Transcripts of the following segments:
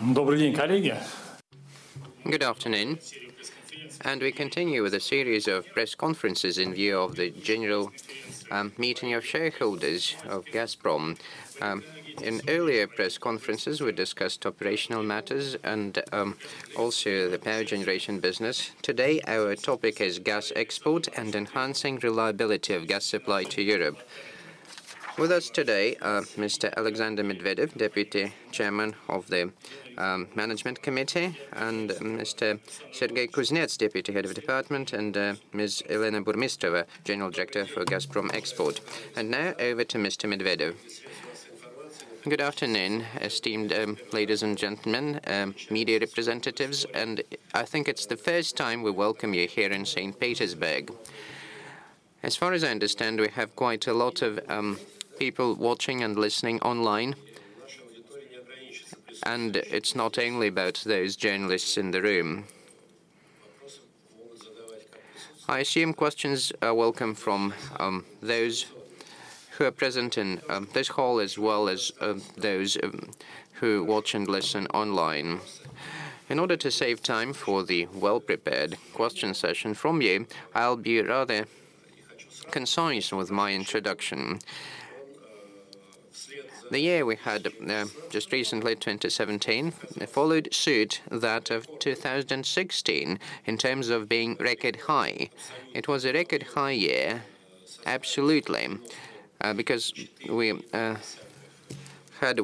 Добрый день, коллеги. Good afternoon, and we continue with a series of press conferences in view of the general meeting of shareholders of Gazprom. In earlier press conferences, we discussed operational matters and also the power generation business. Today, our topic is gas export and enhancing reliability of gas supply to Europe. With us today, Mr. Alexander Medvedev, Deputy Chairman of the Management Committee, and Mr. Sergei Kuznets, Deputy Head of Department, and Ms. Elena Burmistrova, General Director for Gazprom Export. And now over to Mr. Medvedev. Good afternoon, esteemed ladies and gentlemen, media representatives, and I think it's the first time we welcome you here in St. Petersburg. As far as I understand, we have quite a lot of people watching and listening online. And it's not only about those journalists in the room. I assume questions are welcome from those who are present in this hall as well as those who watch and listen online. In order to save time for the well-prepared question session from you, I'll be rather concise with my introduction. The year we had just recently, 2017, followed suit that of 2016 in terms of being record high. It was a record high year, absolutely, because we had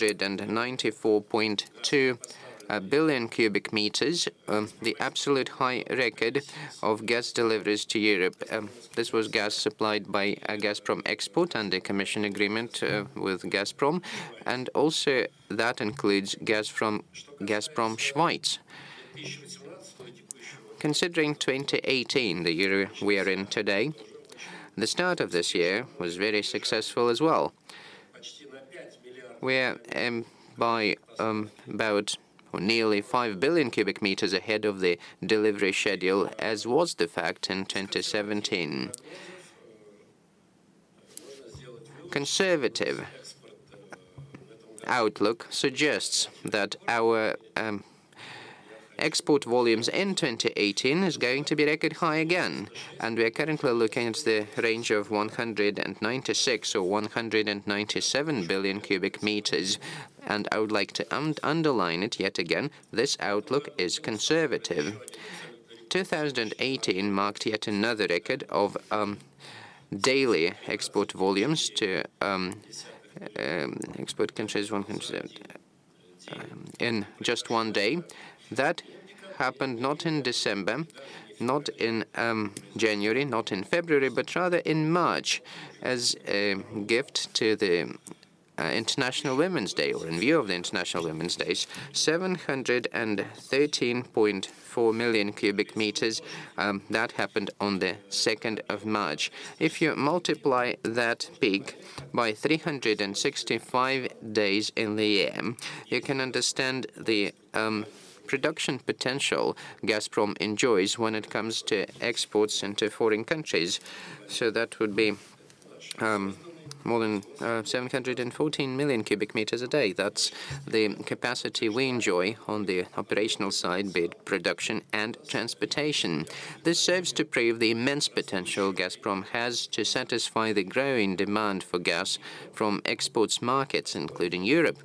194.2 billion cubic meters, the absolute high record of gas deliveries to Europe. This was gas supplied by Gazprom Export under commission agreement with Gazprom, and also that includes gas from Gazprom Schweiz. Considering 2018, the year we are in today, the start of this year was very successful as well. We're by about nearly 5 billion cubic meters ahead of the delivery schedule, as was the fact in 2017. Conservative outlook suggests that our export volumes in 2018 is going to be record high again, and we are currently looking at the range of 196 or 197 billion cubic meters. And I would like to underline it yet again, this outlook is conservative. 2018 marked yet another record of daily export volumes to export countries in just one day. That happened not in December, not in January, not in February, but rather in March, as a gift to the International Women's Day, or in view of the International Women's Days. 713.4 million cubic meters, that happened on the 2nd of March. If you multiply that peak by 365 days in the year, you can understand the production potential Gazprom enjoys when it comes to exports into foreign countries. So that would be more than 714 million cubic meters a day. That's the capacity we enjoy on the operational side, be it production and transportation. This serves to prove the immense potential Gazprom has to satisfy the growing demand for gas from exports markets, including Europe.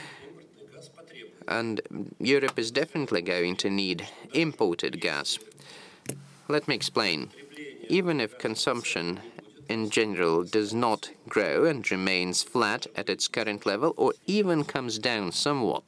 And Europe is definitely going to need imported gas. Let me explain. Even if consumption in general does not grow and remains flat at its current level, or even comes down somewhat,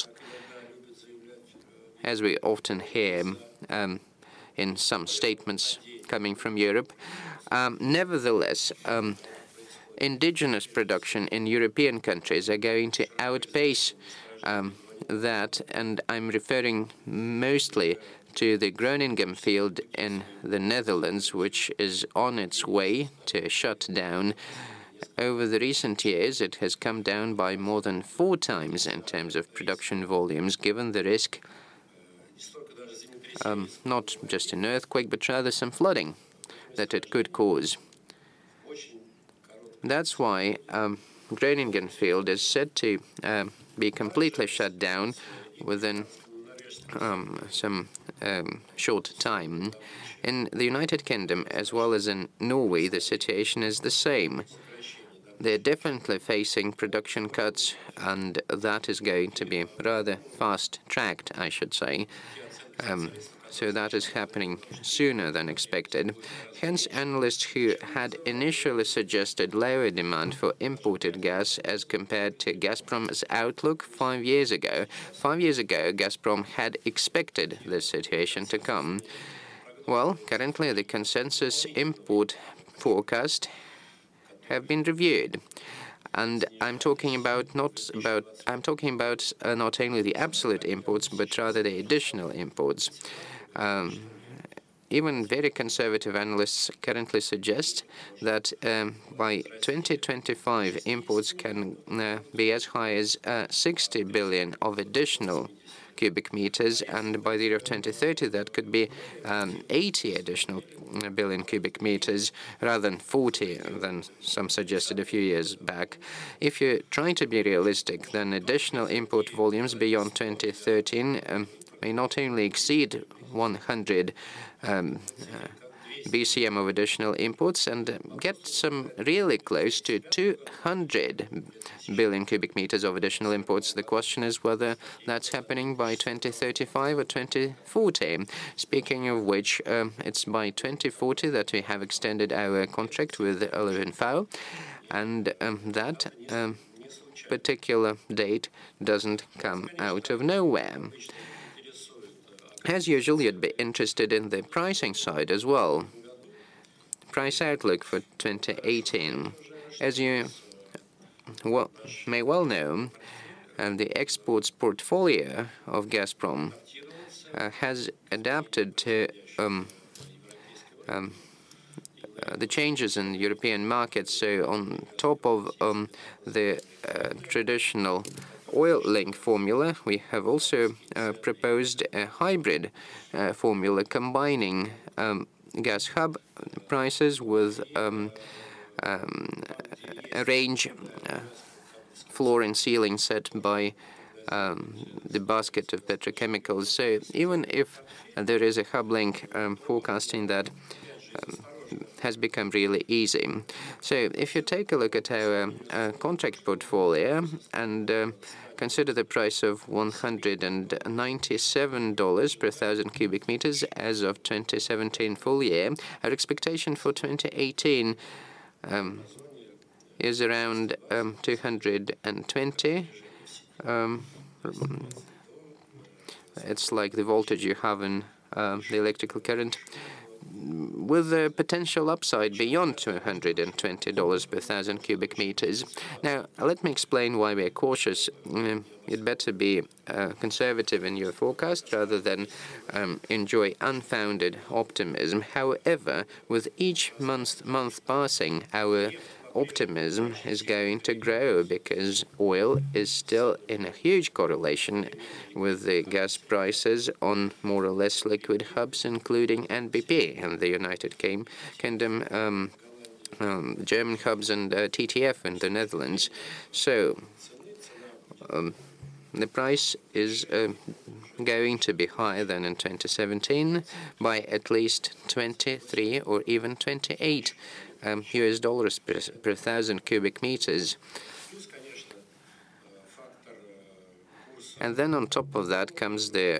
as we often hear in some statements coming from Europe, nevertheless, indigenous production in European countries are going to outpace that, and I'm referring mostly to the Groningen field in the Netherlands, which is on its way to shut down. Over the recent years, it has come down by more than 4 times in terms of production volumes, given the risk, not just an earthquake, but rather some flooding that it could cause. That's why Groningen field is said to be completely shut down within some short time. In the United Kingdom, as well as in Norway, the situation is the same. They're definitely facing production cuts, and that is going to be rather fast-tracked, I should say. So that is happening sooner than expected. Hence, analysts who had initially suggested lower demand for imported gas as compared to Gazprom's outlook 5 years ago. 5 years ago, Gazprom had expected this situation to come. Well, currently the consensus import forecast have been reviewed. And I'm talking about not only the absolute imports, but rather the additional imports. Even very conservative analysts currently suggest that by 2025, imports can be as high as 60 billion of additional cubic meters, and by the year of 2030, that could be 80 additional billion cubic meters rather than 40, than some suggested a few years back. If you're trying to be realistic, then additional import volumes beyond 2013 may not only exceed 100 BCM of additional imports and get some really close to 200 billion cubic meters of additional imports. The question is whether that's happening by 2035 or 2040. Speaking of which, it's by 2040 that we have extended our contract with Olivenfau, and that particular date doesn't come out of nowhere. As usual, you'd be interested in the pricing side as well. Price outlook for 2018. As you may well know, the exports portfolio of Gazprom has adapted to the changes in European markets. So on top of the traditional oil link formula, we have also proposed a hybrid formula combining gas hub prices with a range floor and ceiling set by the basket of petrochemicals. So even if there is a hub link forecasting that has become really easy. So if you take a look at our contract portfolio and consider the price of $197 per thousand cubic meters as of 2017 full year, our expectation for 2018 is around 220. It's like the voltage you have in the electrical current, with a potential upside beyond $220 per thousand cubic meters. Now, let me explain why we're cautious. You'd better be conservative in your forecast rather than enjoy unfounded optimism. However, with each month passing, our optimism is going to grow because oil is still in a huge correlation with the gas prices on more or less liquid hubs, including NBP in the United Kingdom, German hubs, and TTF in the Netherlands. So the price is going to be higher than in 2017 by at least 23 or even 28 US dollars per thousand cubic meters. And then on top of that comes the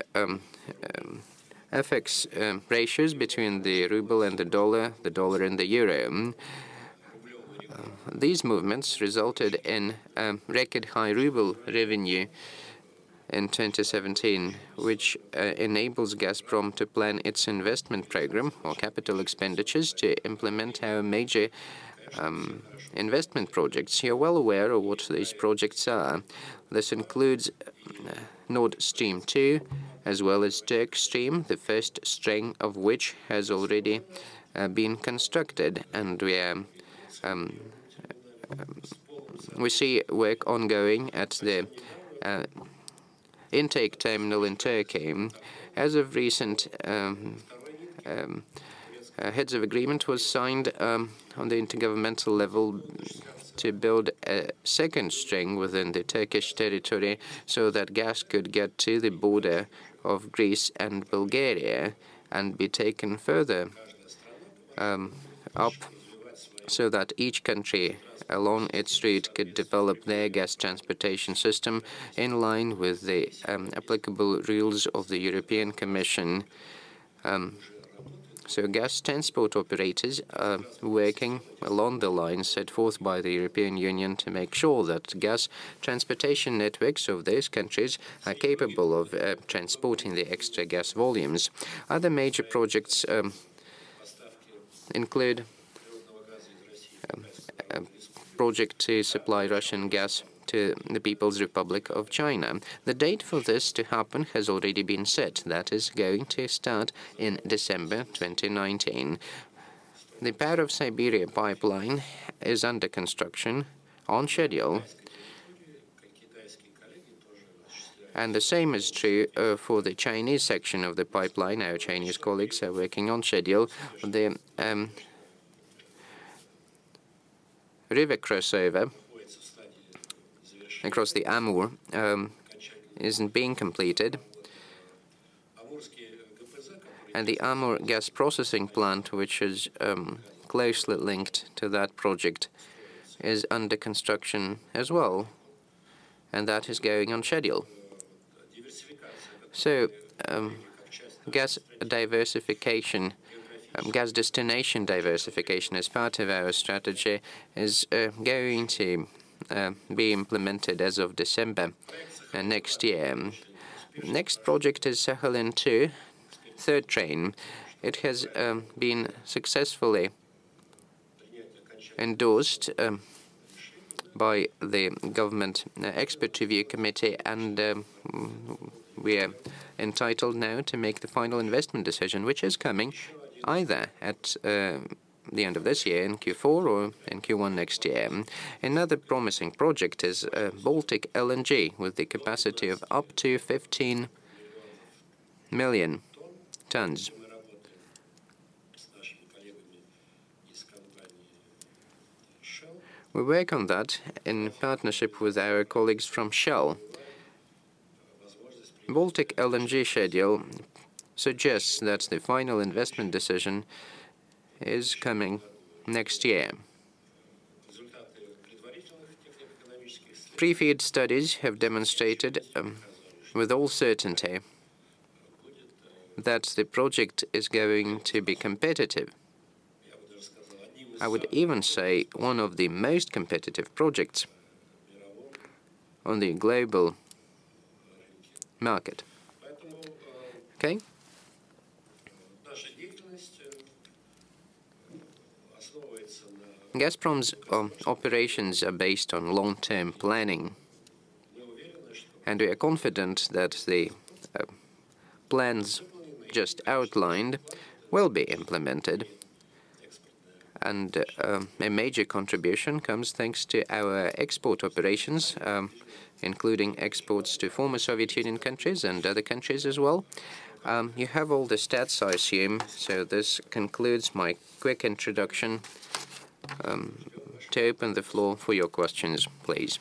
FX ratios between the ruble and the dollar and the euro. These movements resulted in record high ruble revenue in 2017, which enables Gazprom to plan its investment program or capital expenditures to implement our major investment projects. You're well aware of what these projects are. This includes Nord Stream 2, as well as Turk Stream, the first string of which has already been constructed, and we see work ongoing at the intake terminal in Turkey. As of recent, heads of agreement was signed on the intergovernmental level to build a second string within the Turkish territory so that gas could get to the border of Greece and Bulgaria and be taken further up so that each country along its route could develop their gas transportation system in line with the applicable rules of the European Commission. So gas transport operators are working along the lines set forth by the European Union to make sure that gas transportation networks of those countries are capable of transporting the extra gas volumes. Other major projects include a project to supply Russian gas to the People's Republic of China. The date for this to happen has already been set. That is going to start in December 2019. The Power of Siberia pipeline is under construction on schedule. And the same is true for the Chinese section of the pipeline. Our Chinese colleagues are working on schedule. The river crossover across the Amur isn't being completed, and the Amur gas processing plant, which is closely linked to that project, is under construction as well, and that is going on schedule. So gas diversification, gas destination diversification as part of our strategy is going to be implemented as of December next year. Next project is Sakhalin-2, third train. It has been successfully endorsed by the government expert review committee, and we are entitled now to make the final investment decision, which is coming either at the end of this year in Q4 or in Q1 next year. Another promising project is Baltic LNG with the capacity of up to 15 million tons. We work on that in partnership with our colleagues from Shell. Baltic LNG schedule suggests that the final investment decision is coming next year. Pre-FEED studies have demonstrated with all certainty that the project is going to be competitive. I would even say one of the most competitive projects on the global market. Okay? Gazprom's operations are based on long-term planning, and we are confident that the plans just outlined will be implemented. And a major contribution comes thanks to our export operations, including exports to former Soviet Union countries and other countries as well. You have all the stats, I assume, so this concludes my quick introduction. To open the floor for your questions, please.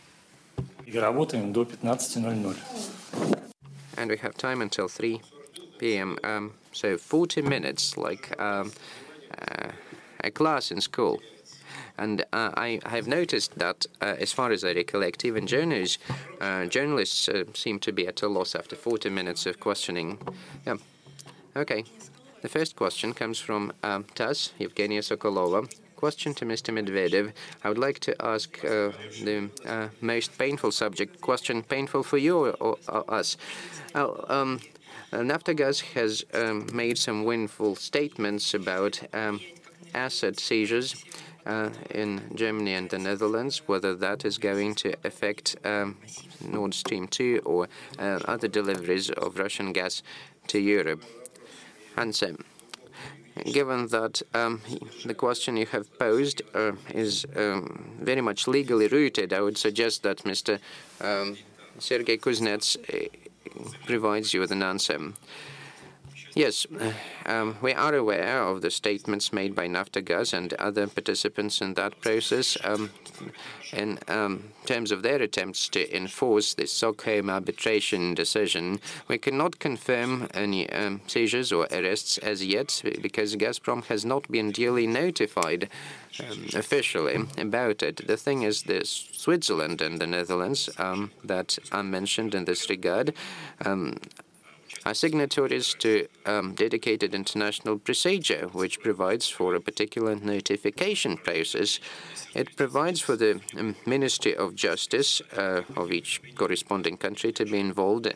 And we have time until 3 p.m. So 40 minutes, like a class in school. And I have noticed that, as far as I recollect, even journalists seem to be at a loss after 40 minutes of questioning. Yeah. Okay. The first question comes from TASS, Evgenia Sokolova. Question to Mr. Medvedev. I would like to ask the most painful subject. Question painful for you or us? Naftogaz has made some windfall statements about asset seizures in Germany and the Netherlands, whether that is going to affect Nord Stream 2 or other deliveries of Russian gas to Europe. Answer. Given that the question you have posed is very much legally rooted, I would suggest that Mr. Sergei Kuznets provides you with an answer. Yes, we are aware of the statements made by Naftogaz and other participants in that process in terms of their attempts to enforce the Stockholm arbitration decision. We cannot confirm any seizures or arrests as yet because Gazprom has not been duly notified officially about it. The thing is, there's Switzerland and the Netherlands that are mentioned in this regard. Are signatories to dedicated international procedure, which provides for a particular notification process. It provides for the Ministry of Justice of each corresponding country to be involved,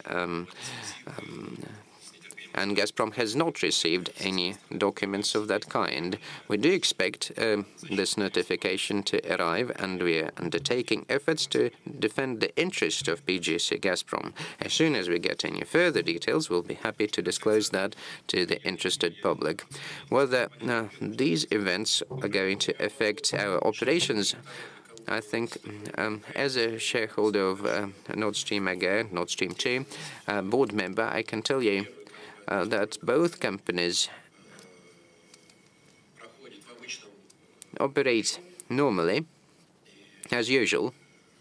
and Gazprom has not received any documents of that kind. We do expect this notification to arrive, and we are undertaking efforts to defend the interest of PGC Gazprom. As soon as we get any further details, we'll be happy to disclose that to the interested public. Whether these events are going to affect our operations, I think as a shareholder of Nord Stream AG, Nord Stream 2 board member, I can tell you that both companies operate normally, as usual,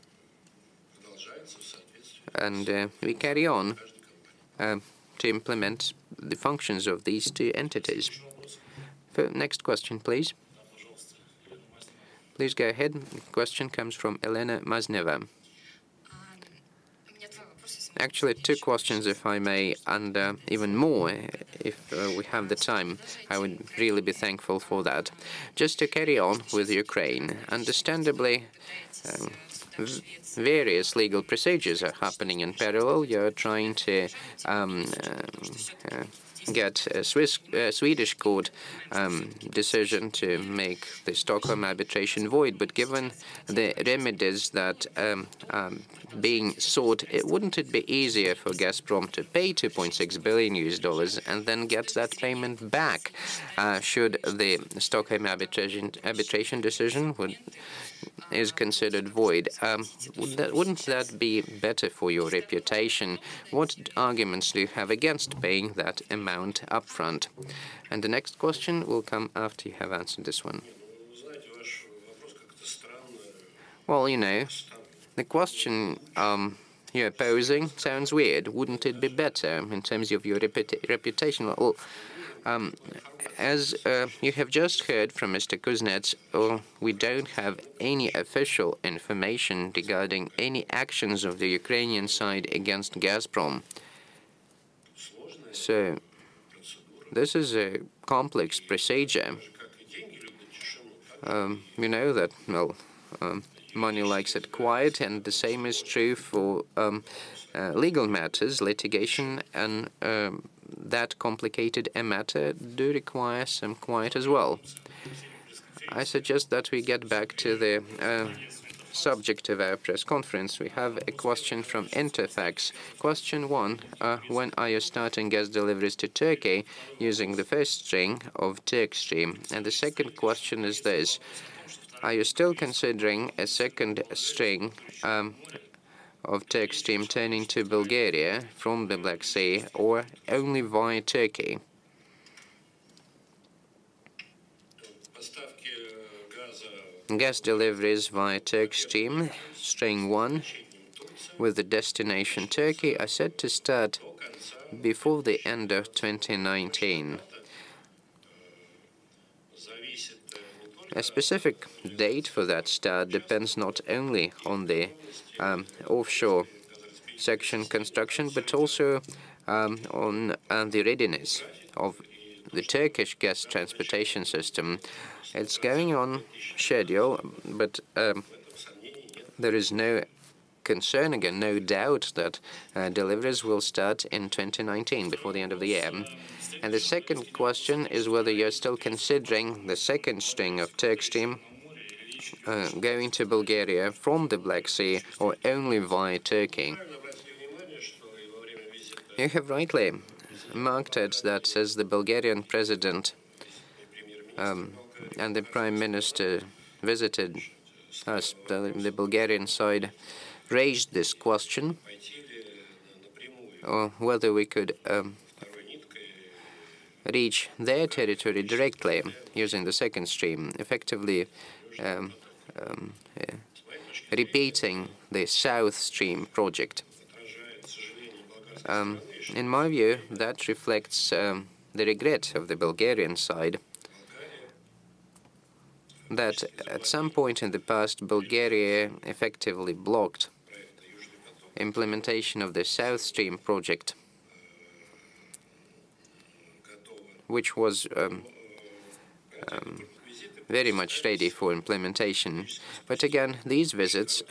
and we carry on to implement the functions of these two entities. Next question, please. Please go ahead. The question comes from Elena Mazneva. Actually, two questions, if I may, and even more if we have the time. I would really be thankful for that. Just to carry on with Ukraine, understandably, various legal procedures are happening in parallel. You're trying to get a Swedish court decision to make the Stockholm arbitration void. But given the remedies that being sought, wouldn't it be easier for Gazprom to pay $2.6 billion and then get that payment back should the Stockholm arbitration decision is considered void? Wouldn't that be better for your reputation? What arguments do you have against paying that amount upfront? And the next question will come after you have answered this one. Well, you know, the question you're posing sounds weird. Wouldn't it be better in terms of your reputation? Well, as you have just heard from Mr. Kuznets, we don't have any official information regarding any actions of the Ukrainian side against Gazprom. So, this is a complex procedure. You know that, well, money likes it quiet, and the same is true for legal matters, litigation, and that complicated a matter do require some quiet as well. I suggest that we get back to the subject of our press conference. We have a question from Interfax. Question 1, when are you starting gas deliveries to Turkey using the first string of Turkstream? And the second question is this: are you still considering a second string of Turkstream turning to Bulgaria from the Black Sea, or only via Turkey? Gas deliveries via Turkstream, string 1, with the destination Turkey, are set to start before the end of 2019. A specific date for that start depends not only on the offshore section construction, but also on the readiness of the Turkish gas transportation system. It's going on schedule, but there is no concern, again, no doubt that deliveries will start in 2019, before the end of the year. And the second question is whether you're still considering the second string of Turkstream going to Bulgaria from the Black Sea, or only via Turkey. You have rightly marked it that as the Bulgarian president and the Prime Minister visited us, the Bulgarian side raised this question, or whether we could reach their territory directly using the second stream, effectively repeating the South Stream project. In my view, that reflects the regret of the Bulgarian side that at some point in the past, Bulgaria effectively blocked implementation of the South Stream project, which was very much ready for implementation. But again, these visits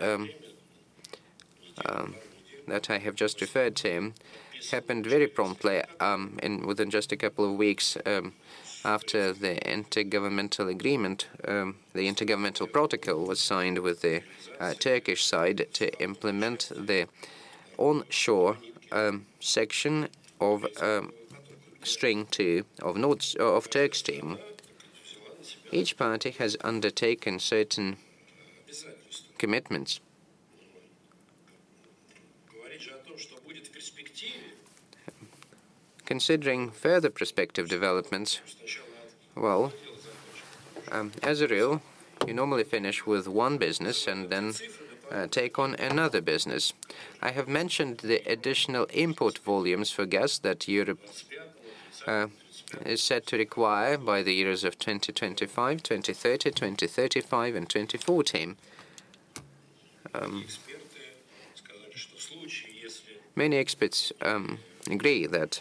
that I have just referred to happened very promptly within just a couple of weeks after the intergovernmental agreement, the intergovernmental protocol was signed with the Turkish side to implement the onshore section of String 2 of Turk Stream. Each party has undertaken certain commitments. Considering further prospective developments, well, as a rule, you normally finish with one business and then take on another business. I have mentioned the additional import volumes for gas that Europe is set to require by the years of 2025, 2030, 2035, and 2040. Many experts agree that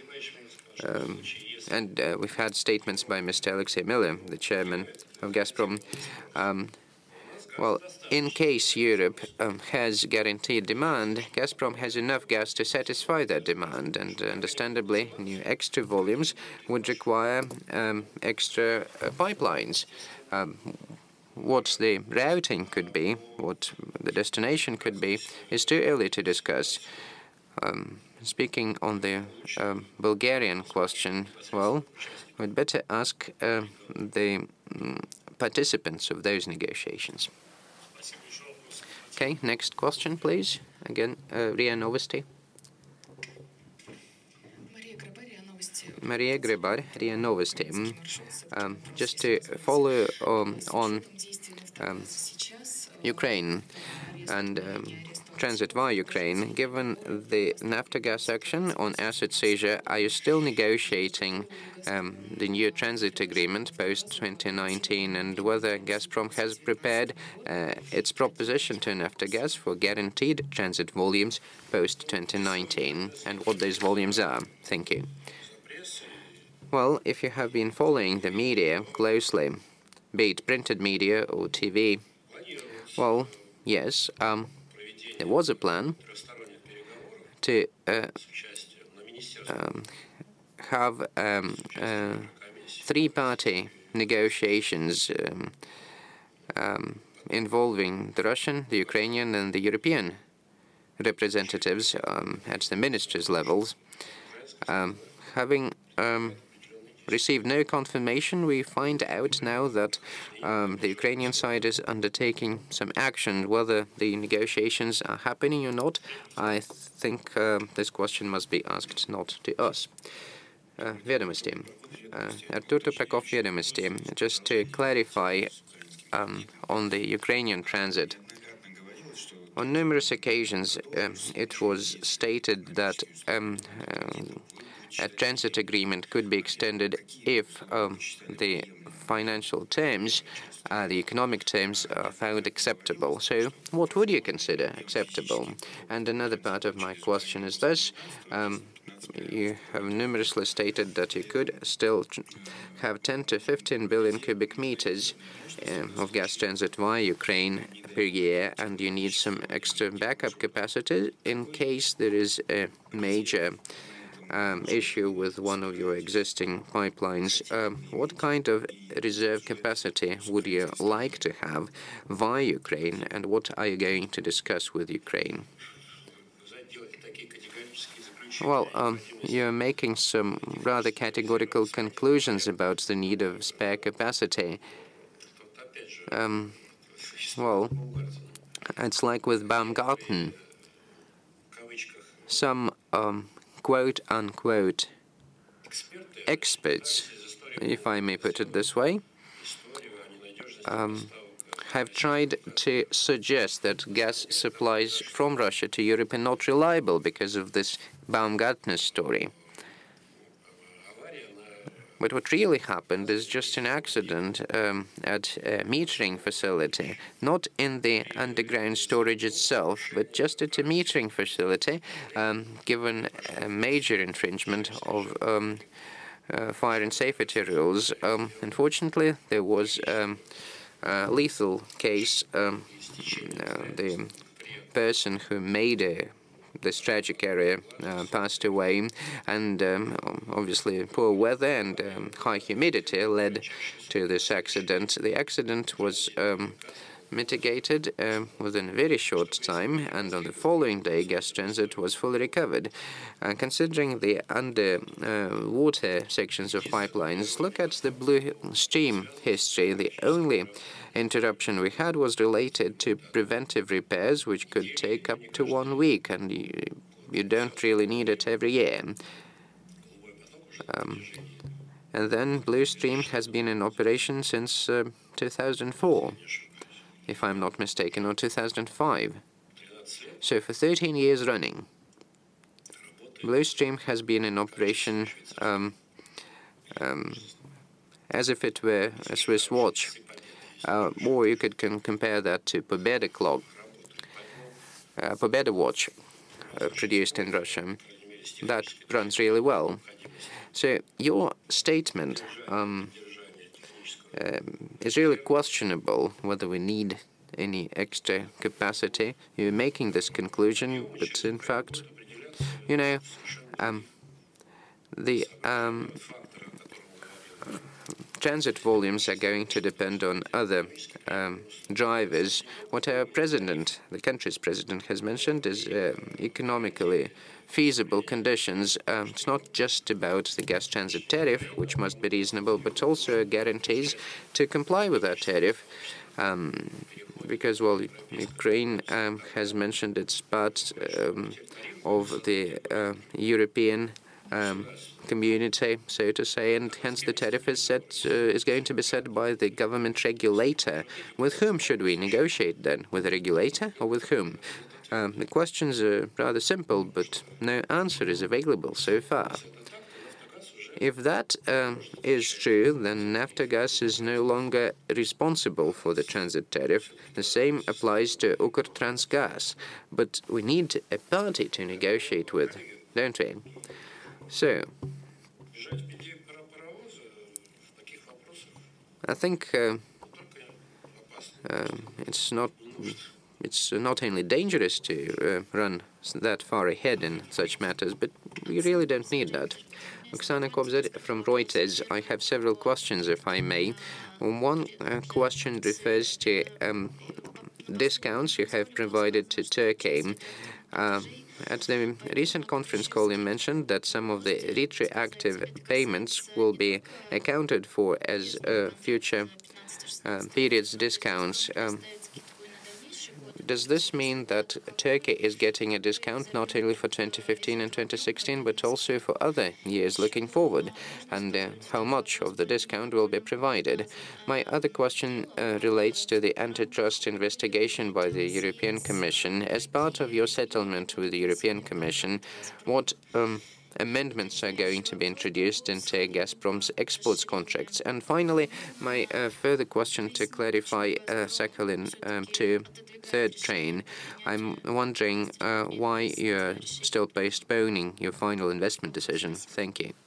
and we've had statements by Mr. Alexei Miller, the chairman of Gazprom. Well, in case Europe has guaranteed demand, Gazprom has enough gas to satisfy that demand, and understandably, new extra volumes would require extra pipelines. What the routing could be, what the destination could be, is too early to discuss. Speaking on the Bulgarian question, well, we'd better ask the participants of those negotiations. Okay, next question, please. Again, RIA Novosti. Maria Grebar, RIA Novosti. Just to follow on Ukraine and transit via Ukraine, given the Naftogaz action on asset seizure, are you still negotiating the new transit agreement post-2019, and whether Gazprom has prepared its proposition to Naftogaz for guaranteed transit volumes post-2019, and what those volumes are? Thank you. Well, if you have been following the media closely, be it printed media or TV, well, yes, there was a plan to have three-party negotiations involving the Russian, the Ukrainian, and the European representatives at the ministers' levels. Having received no confirmation, we find out now that the Ukrainian side is undertaking some action. Whether the negotiations are happening or not, I think this question must be asked not to us. Vedomosti. Artur Toprakov, Vedomosti. Just to clarify on the Ukrainian transit. On numerous occasions, it was stated that a transit agreement could be extended if the financial terms, the economic terms, are found acceptable. So what would you consider acceptable? And another part of my question is this. You have numerously stated that you could still have 10 to 15 billion cubic meters of gas transit via Ukraine per year, and you need some extra backup capacity in case there is a major issue with one of your existing pipelines. What kind of reserve capacity would you like to have via Ukraine, and what are you going to discuss with Ukraine? Well, you're making some rather categorical conclusions about the need of spare capacity. Well, it's like with Baumgarten. Some quote-unquote experts, if I may put it this way, have tried to suggest that gas supplies from Russia to Europe are not reliable because of this Baumgartner story. But what really happened is just an accident at a metering facility, not in the underground storage itself, but just at a metering facility, given a major infringement of fire and safety rules. Unfortunately, there was a lethal case. The person who made this tragic error passed away, and obviously poor weather and high humidity led to this accident. The accident was mitigated within a very short time, and on the following day gas transit was fully recovered. Considering the underwater sections of pipelines, look at the Blue Stream history. The only interruption we had was related to preventive repairs, which could take up to 1 week, and you don't really need it every year. And then Blue Stream has been in operation since 2004, if I'm not mistaken, or 2005. So for 13 years running, Blue Stream has been in operation as if it were a Swiss watch. Or you could compare that to Pobeda clock, Pobeda watch, produced in Russia. That runs really well. So your statement is really questionable whether we need any extra capacity. You're making this conclusion, but in fact, you know, the transit volumes are going to depend on other drivers. What our president, the country's president, has mentioned is economically feasible conditions. It's not just about the gas transit tariff, which must be reasonable, but also guarantees to comply with that tariff. Because, well, Ukraine has mentioned it's part of the European community, so to say, and hence the tariff is going to be set by the government regulator. With whom should we negotiate then? With the regulator or with whom? The questions are rather simple, but no answer is available so far. If that is true, then Naftogaz is no longer responsible for the transit tariff. The same applies to Ukrtransgaz. But we need a party to negotiate with, don't we? So, I think it's not only dangerous to run that far ahead in such matters, but we really don't need that. Oksana Kobzar from Reuters. I have several questions, if I may. One question refers to discounts you have provided to Turkey. At the recent conference call, you mentioned that some of the retroactive payments will be accounted for as future periods discounts. Does this mean that Turkey is getting a discount not only for 2015 and 2016, but also for other years looking forward? And how much of the discount will be provided? My other question relates to the antitrust investigation by the European Commission. As part of your settlement with the European Commission, what amendments are going to be introduced into Gazprom's exports contracts? And finally, my further question to clarify Sakhalin 2 third train. I'm wondering why you're still postponing your final investment decision. Thank you.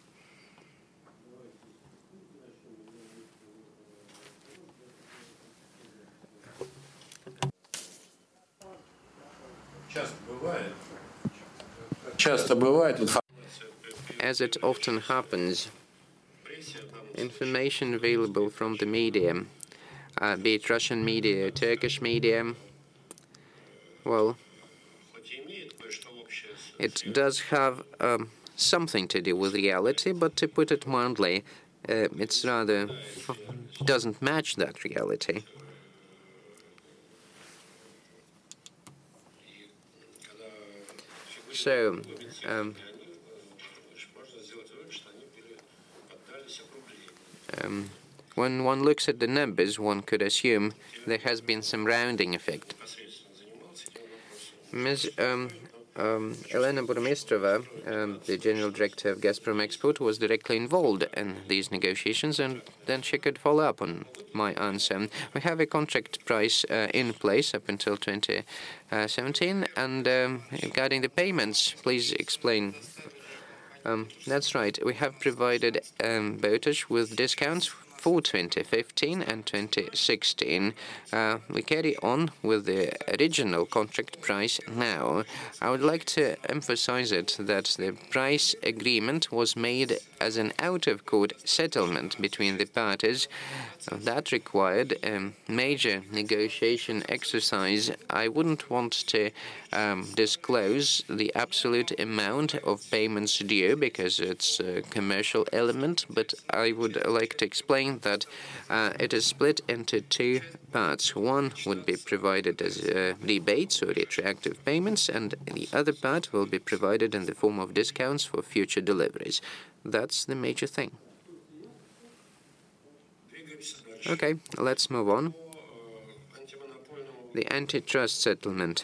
As it often happens, information available from the media, be it Russian media, Turkish media, well, it does have something to do with reality, but to put it mildly, it's rather doesn't match that reality. So, When one looks at the numbers, one could assume there has been some rounding effect. Ms. Elena Burmistrova, the General Director of Gazprom Export, was directly involved in these negotiations, and then she could follow up on my answer. We have a contract price in place up until 2017, and regarding the payments, please explain. That's right. We have provided voters with discounts for 2015 and 2016. We carry on with the original contract price now. I would like to emphasize it that the price agreement was made as an out-of-court settlement between the parties. That required a major negotiation exercise. I wouldn't want to disclose the absolute amount of payments due because it's a commercial element, but I would like to explain that it is split into two parts. One would be provided as rebates or retroactive payments, and the other part will be provided in the form of discounts for future deliveries. That's the major thing. Okay, let's move on. The antitrust settlement.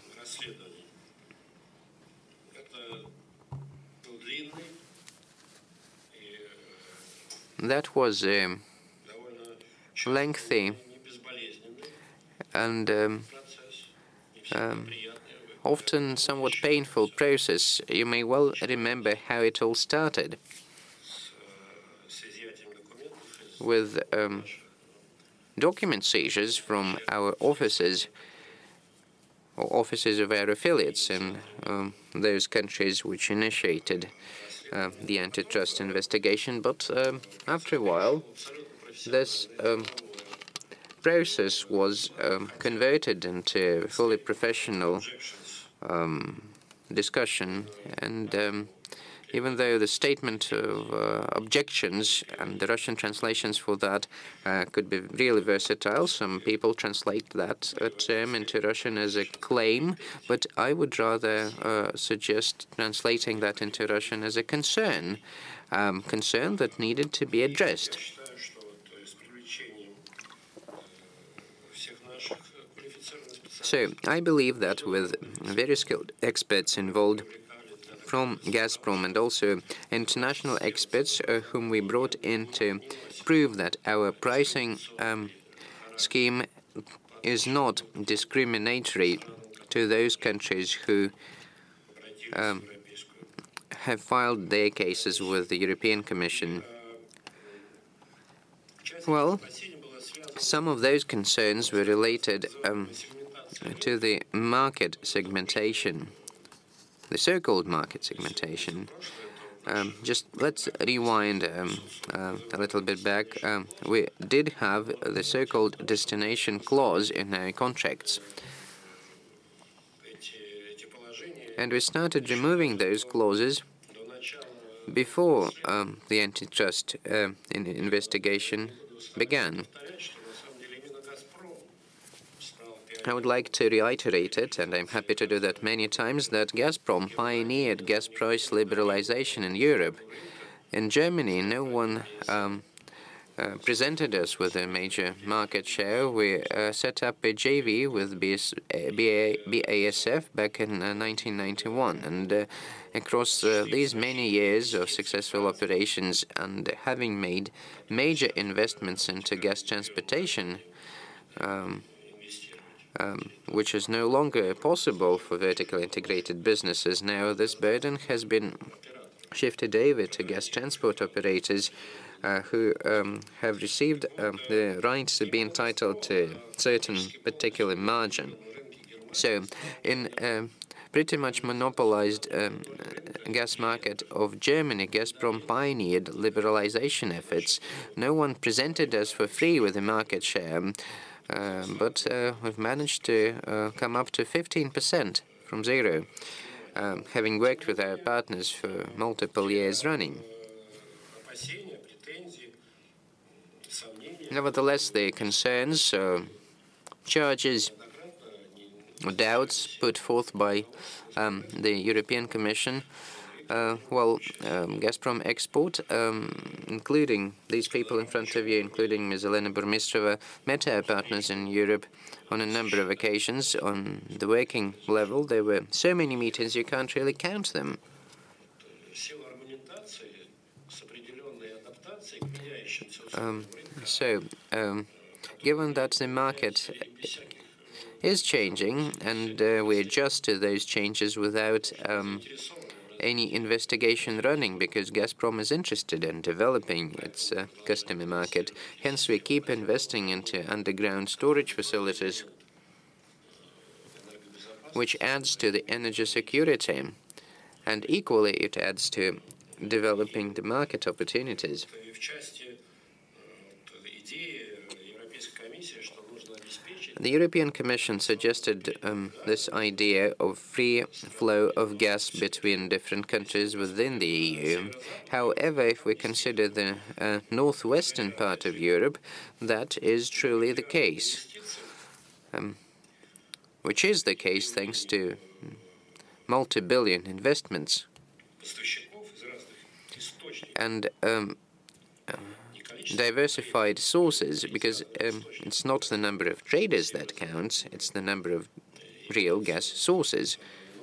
That was a lengthy and often somewhat painful process. You may well remember how it all started with document seizures from our offices or offices of our affiliates in those countries which initiated the antitrust investigation. But after a while, this process was converted into a fully professional discussion, and even though the statement of objections and the Russian translations for that could be really versatile, some people translate that term into Russian as a claim, but I would rather suggest translating that into Russian as a concern, concern that needed to be addressed. So I believe that with very skilled experts involved from Gazprom and also international experts whom we brought in to prove that our pricing scheme is not discriminatory to those countries who have filed their cases with the European Commission. Well, some of those concerns were related to the market segmentation, the so-called market segmentation. Just let's rewind a little bit back. We did have the so-called destination clause in our contracts. And we started removing those clauses before the antitrust investigation began. I would like to reiterate it, and I'm happy to do that many times, that Gazprom pioneered gas price liberalization in Europe. In Germany, no one presented us with a major market share. We set up a JV with BASF back in 1991, and across these many years of successful operations and having made major investments into gas transportation, which is no longer possible for vertically integrated businesses. Now this burden has been shifted over to gas transport operators who have received the right to be entitled to certain particular margin. So in pretty much monopolized gas market of Germany, Gazprom pioneered liberalization efforts. No one presented us for free with a market share. But we've managed to come up to 15% from zero, having worked with our partners for multiple years running. Nevertheless, the concerns, charges, or doubts put forth by the European Commission Gazprom Export, including these people in front of you, including Ms. Elena Burmistrova, met our partners in Europe on a number of occasions. On the working level, there were so many meetings you can't really count them. Given that the market is changing and we adjust to those changes without any investigation running, because Gazprom is interested in developing its customer market. Hence, we keep investing into underground storage facilities, which adds to the energy security, and equally it adds to developing the market opportunities. The European Commission suggested this idea of free flow of gas between different countries within the EU. However, if we consider the northwestern part of Europe, that is truly the case, which is the case thanks to multi-billion investments. And diversified sources, because it's not the number of traders that counts, it's the number of real gas sources.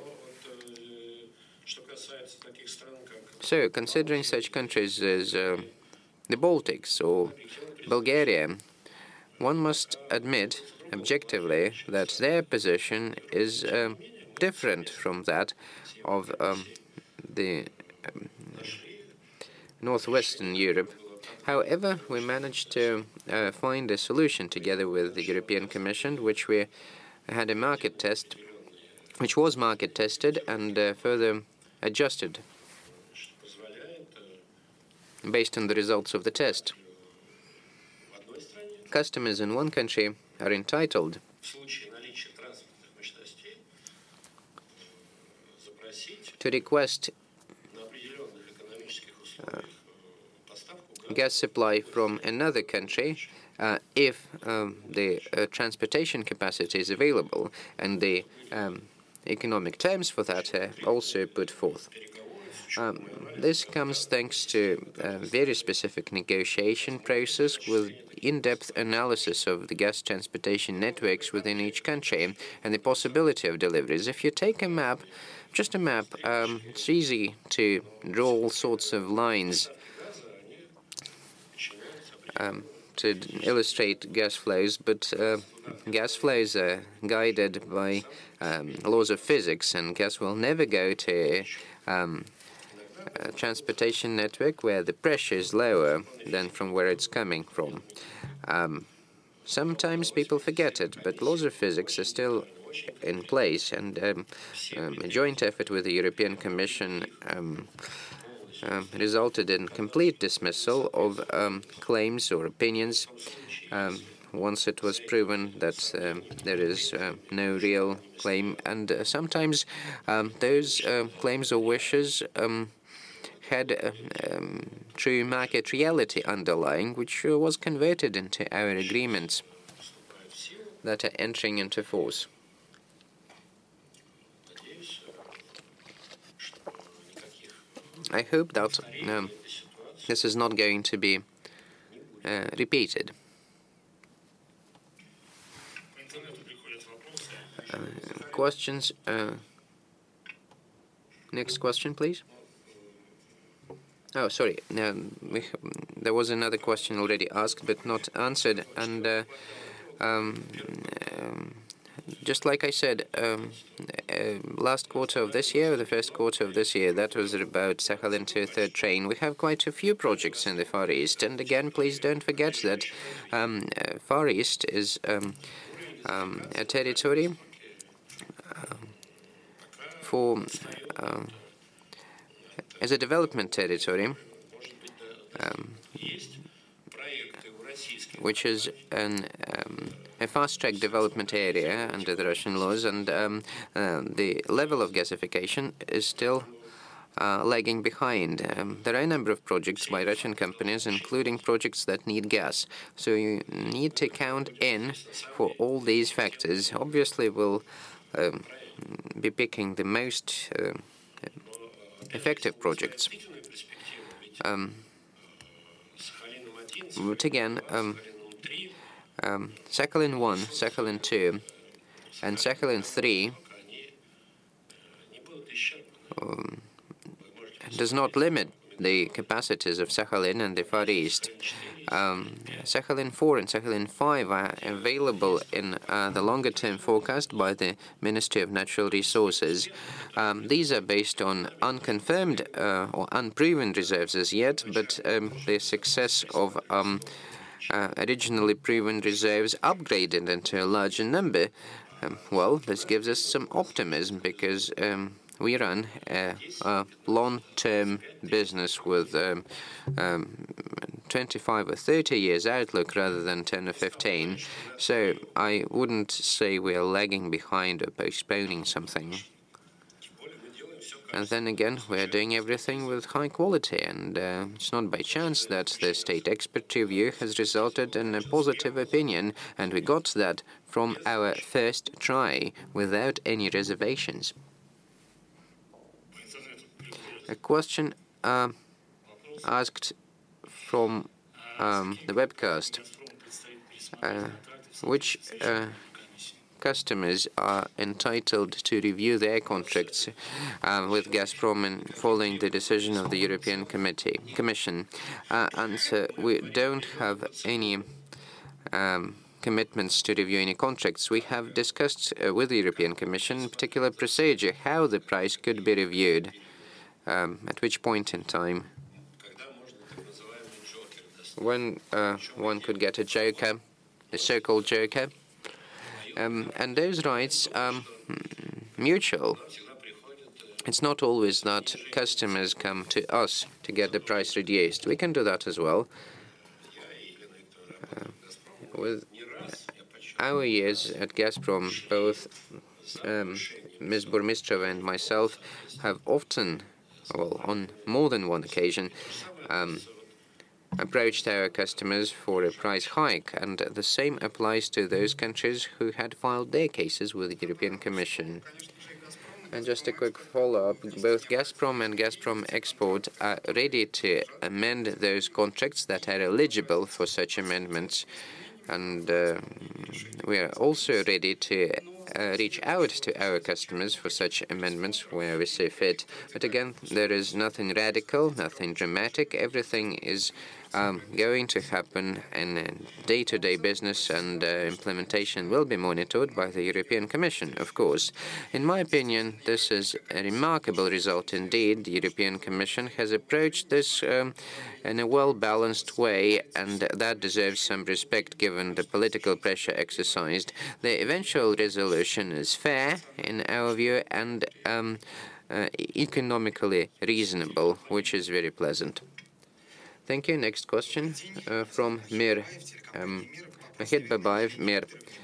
So, considering such countries as the Baltics or Bulgaria, one must admit objectively that their position is different from that of the northwestern Europe. However, we managed to find a solution together with the European Commission, which we had a market test, which was market tested and further adjusted based on the results of the test. Customers in one country are entitled to request gas supply from another country if the transportation capacity is available, and the economic terms for that are also put forth. This comes thanks to a very specific negotiation process with in-depth analysis of the gas transportation networks within each country and the possibility of deliveries. If you take a map, just a map, it's easy to draw all sorts of lines to illustrate gas flows, but gas flows are guided by laws of physics, and gas will never go to a transportation network where the pressure is lower than from where it's coming from. Sometimes people forget it, but laws of physics are still in place, and a joint effort with the European Commission resulted in complete dismissal of claims or opinions once it was proven that there is no real claim. And sometimes those claims or wishes had true market reality underlying, which was converted into our agreements that are entering into force. I hope that this is not going to be repeated. Questions? Next question, please. Oh, sorry. There was another question already asked but not answered, and just like I said, last quarter of this year, or the first quarter of this year, that was about Sakhalin-2 third train. We have quite a few projects in the Far East, and again, please don't forget that Far East is a territory for as a development territory, which is a fast-track development area under the Russian laws, and the level of gasification is still lagging behind. There are a number of projects by Russian companies, including projects that need gas. So you need to count in for all these factors. Obviously, we'll be picking the most effective projects. But again, Sakhalin 1, Sakhalin 2, and Sakhalin 3 does not limit the capacities of Sakhalin and the Far East. Sakhalin 4 and Sakhalin 5 are available in the longer-term forecast by the Ministry of Natural Resources. These are based on unconfirmed or unproven reserves as yet, but the success of originally proven reserves upgraded into a larger number, well, this gives us some optimism because we run a long-term business with 25 or 30 years outlook rather than 10 or 15. So I wouldn't say we are lagging behind or postponing something. And then again, we're doing everything with high quality, and it's not by chance that the state expert review has resulted in a positive opinion, and we got that from our first try without any reservations. A question asked from the webcast. Which customers are entitled to review their contracts with Gazprom and following the decision of the European Commission? Answer: we don't have any commitments to review any contracts. We have discussed with the European Commission particular procedure how the price could be reviewed, at which point in time, when one could get a joker, a so-called joker. And those rights are mutual. It's not always that customers come to us to get the price reduced. We can do that as well. With our years at Gazprom, both Ms. Burmistrova and myself have often, well, on more than one occasion, approached our customers for a price hike, and the same applies to those countries who had filed their cases with the European Commission. And just a quick follow-up, both Gazprom and Gazprom Export are ready to amend those contracts that are eligible for such amendments, and we are also ready to reach out to our customers for such amendments where we see fit. But again, there is nothing radical, nothing dramatic. Everything is going to happen in day-to-day business, and implementation will be monitored by the European Commission, of course. In my opinion, this is a remarkable result indeed. The European Commission has approached this in a well-balanced way, and that deserves some respect given the political pressure exercised. The eventual resolution is fair, in our view, and economically reasonable, which is very pleasant. Thank you. Next question from Mir Mahid Babayev, Mir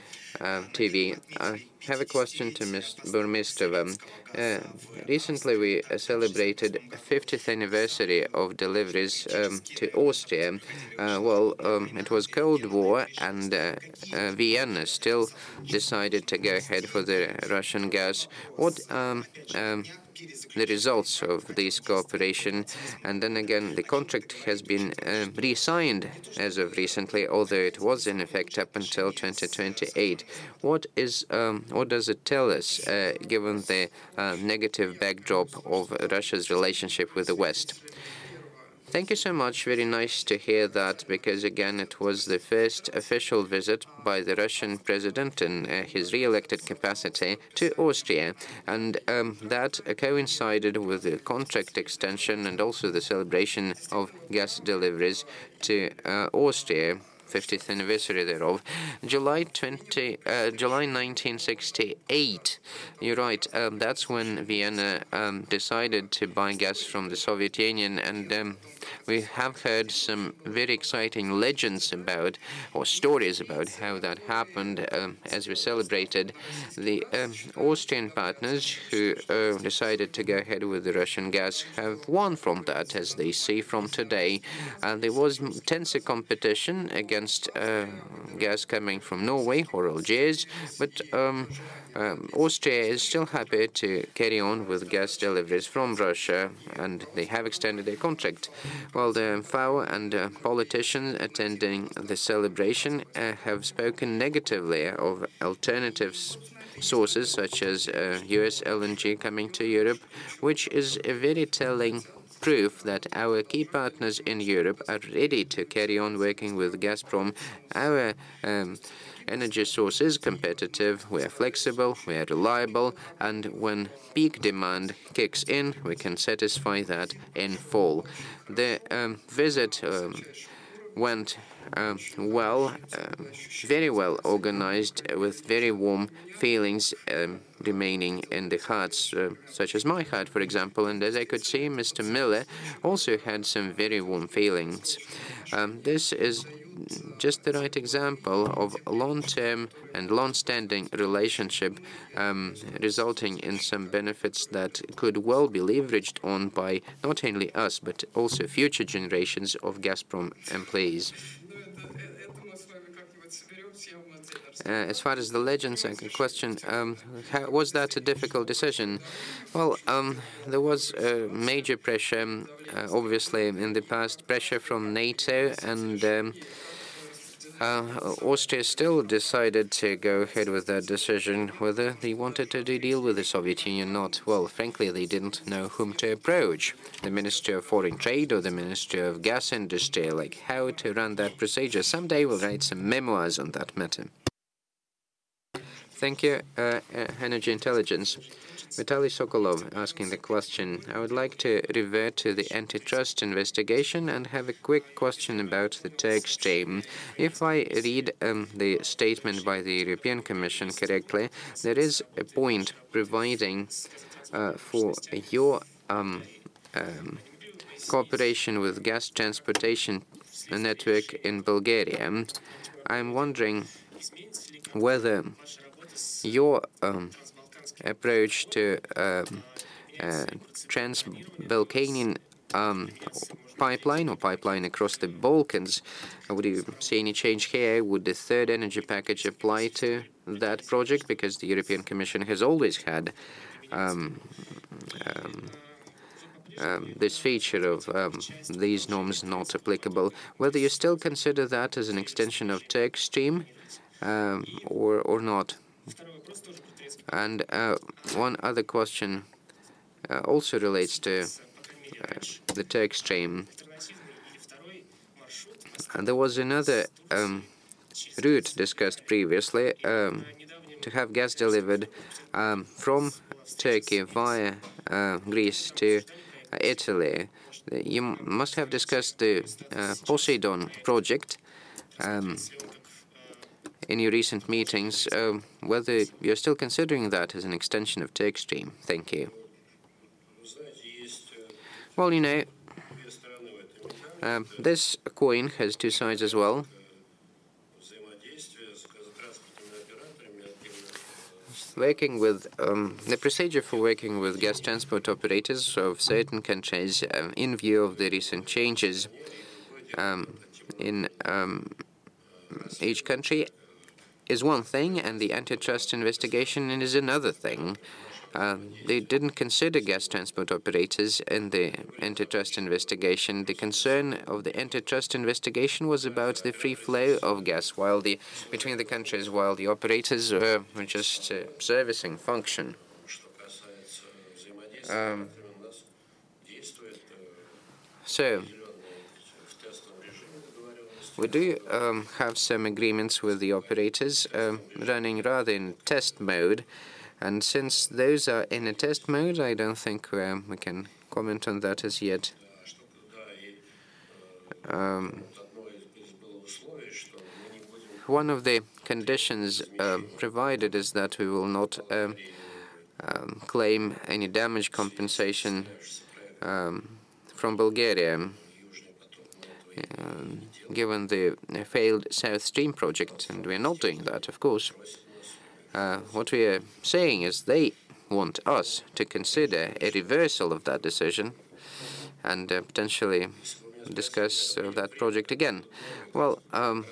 TV. I have a question to Ms. Burmistrova. Recently, we celebrated 50th anniversary of deliveries to Austria. It was Cold War, and Vienna still decided to go ahead for the Russian gas. What the results of this cooperation? And then again, the contract has been re-signed as of recently, although it was in effect up until 2028. What does it tell us, given the negative backdrop of Russia's relationship with the West? Thank you so much. Very nice to hear that, because again, it was the first official visit by the Russian president in his re-elected capacity to Austria, and that coincided with the contract extension and also the celebration of gas deliveries to Austria. 50th anniversary thereof, July 1968. You're right. That's when Vienna decided to buy gas from the Soviet Union, and We have heard some very exciting legends about, or stories about, how that happened as we celebrated the Austrian partners who decided to go ahead with the Russian gas have won from that, as they see from today. And there was intense competition against gas coming from Norway or Algiers, but Austria is still happy to carry on with gas deliveries from Russia, and they have extended their contract. While the FAO and politicians attending the celebration have spoken negatively of alternatives sources such as US LNG coming to Europe, which is a very telling proof that our key partners in Europe are ready to carry on working with Gazprom. Our energy source is competitive, we are flexible, we are reliable, and when peak demand kicks in, we can satisfy that in full. The visit went well, very well organized, with very warm feelings remaining in the hearts, such as my heart, for example. And as I could see, Mr. Miller also had some very warm feelings. This is just the right example of a long-term and long-standing relationship resulting in some benefits that could well be leveraged on by not only us, but also future generations of Gazprom employees. As far as the legends question, was that a difficult decision? Well, there was major pressure, obviously, in the past, pressure from NATO, and Austria still decided to go ahead with that decision, whether they wanted to deal with the Soviet Union or not. Well, frankly, they didn't know whom to approach, the Ministry of Foreign Trade or the Ministry of Gas Industry, like how to run that procedure. Someday we'll write some memoirs on that matter. Thank you, Energy Intelligence. Vitaly Sokolov asking the question. I would like to revert to the antitrust investigation and have a quick question about the Turk Stream. If I read the statement by the European Commission correctly, there is a point providing for your cooperation with gas transportation network in Bulgaria. I'm wondering whether your approach to Trans-Balkanian pipeline or pipeline across the Balkans, would you see any change here? Would the third energy package apply to that project? Because the European Commission has always had this feature of these norms not applicable. Whether you still consider that as an extension of Turk Stream or not. And one other question also relates to the Turk Stream. And there was another route discussed previously to have gas delivered from Turkey via Greece to Italy. You must have discussed the Poseidon project in your recent meetings, whether you're still considering that as an extension of Turk Stream. Thank you. Well, you know, this coin has two sides as well. Working with the procedure for working with gas transport operators of certain countries in view of the recent changes in each country is one thing, and the antitrust investigation is another thing. They didn't consider gas transport operators in the antitrust investigation. The concern of the antitrust investigation was about the free flow of gas between the countries, while the operators were just servicing function. So we do have some agreements with the operators running rather in test mode, and since those are in a test mode, I don't think we can comment on that as yet. One of the conditions provided is that we will not claim any damage compensation from Bulgaria given the failed South Stream project, and we're not doing that, of course. What we are saying is they want us to consider a reversal of that decision and potentially discuss that project again. Well,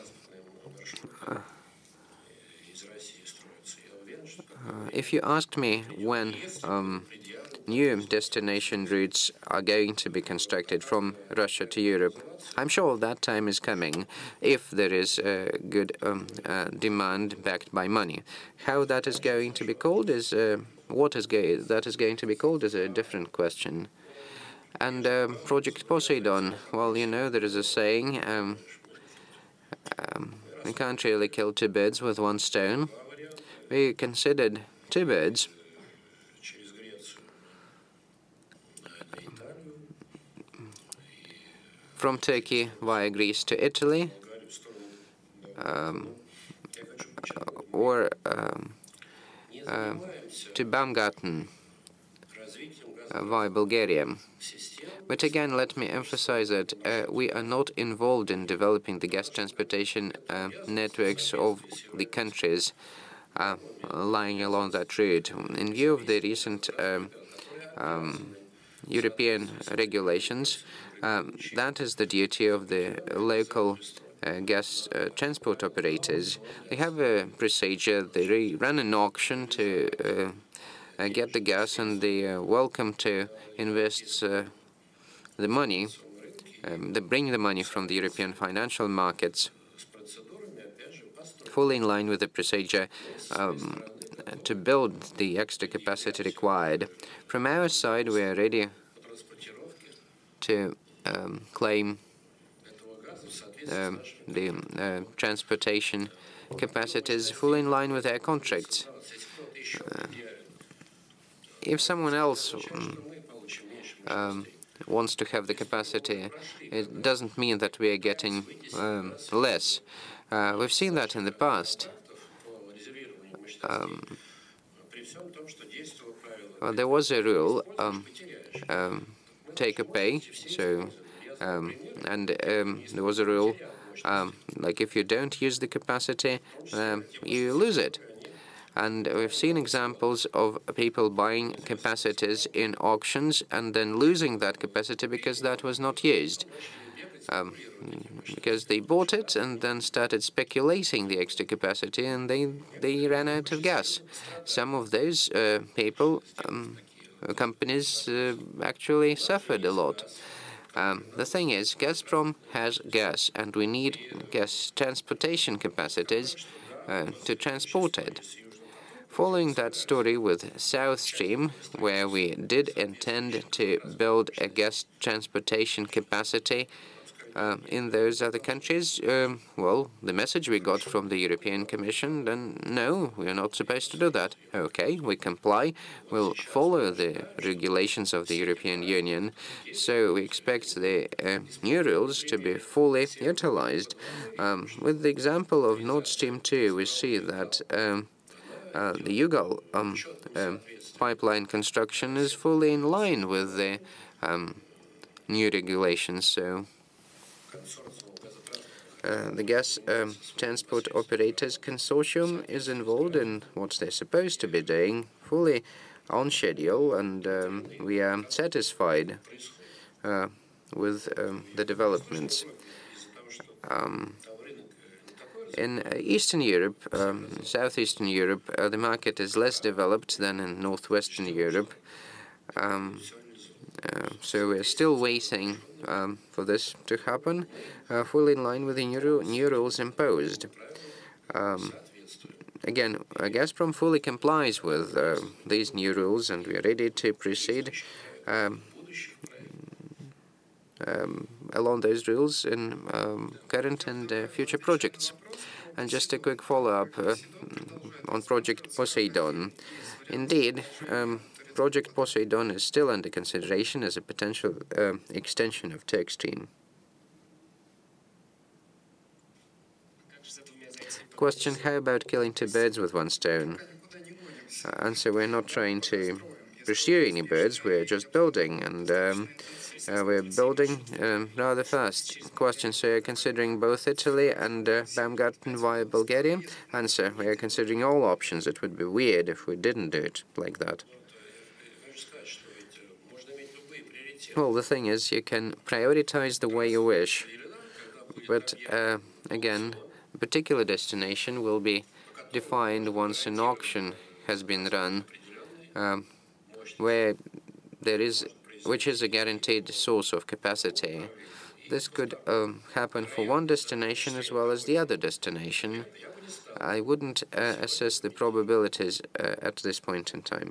if you asked me when new destination routes are going to be constructed from Russia to Europe, I'm sure that time is coming if there is a good demand backed by money. How that is going to be called is that is going to be called is a different question. And Project Poseidon, well, you know, there is a saying, you can't really kill two birds with one stone. We considered two birds. From Turkey via Greece to Italy, or to Baumgarten via Bulgaria. But again, let me emphasize that we are not involved in developing the gas transportation networks of the countries lying along that route. In view of the recent European regulations, that is the duty of the local gas transport operators. They have a procedure. They run an auction to get the gas, and they are welcome to invest the money. They bring the money from the European financial markets, fully in line with the procedure to build the extra capacity required. From our side, we are ready to claim the transportation capacities fully in line with our contracts. If someone else wants to have the capacity, it doesn't mean that we are getting less. We've seen that in the past. Well, there was a rule, take or pay. So, and there was a rule, like if you don't use the capacity, you lose it. And we've seen examples of people buying capacities in auctions and then losing that capacity because that was not used. Because they bought it and then started speculating the extra capacity, and they ran out of gas. Some of those companies actually suffered a lot. The thing is, Gazprom has gas, and we need gas transportation capacities to transport it. Following that story with South Stream, where we did intend to build a gas transportation capacity in those other countries, well, the message we got from the European Commission, then no, we are not supposed to do that. Okay, we comply. We'll follow the regulations of the European Union. So we expect the new rules to be fully utilized. With the example of Nord Stream 2, we see that the Yugal pipeline construction is fully in line with the new regulations. So the gas transport operators consortium is involved in what they're supposed to be doing, fully on schedule, and we are satisfied with the developments. In Eastern Europe, Southeastern Europe, the market is less developed than in Northwestern Europe. So we're still waiting for this to happen, fully in line with the new rules imposed. Again, Gazprom fully complies with these new rules, and we are ready to proceed along those rules in current and future projects. And just a quick follow-up on Project Poseidon. Indeed, Project Poseidon is still under consideration as a potential extension of Turk Stream. Question: how about killing two birds with one stone? Answer: we're not trying to pursue any birds. We're just building, and we're building rather fast. Question, so you're considering both Italy and Baumgarten via Bulgaria? Answer, we are considering all options. It would be weird if we didn't do it like that. Well, the thing is, you can prioritize the way you wish, but again, a particular destination will be defined once an auction has been run, which is a guaranteed source of capacity. This could happen for one destination as well as the other destination. I wouldn't assess the probabilities at this point in time.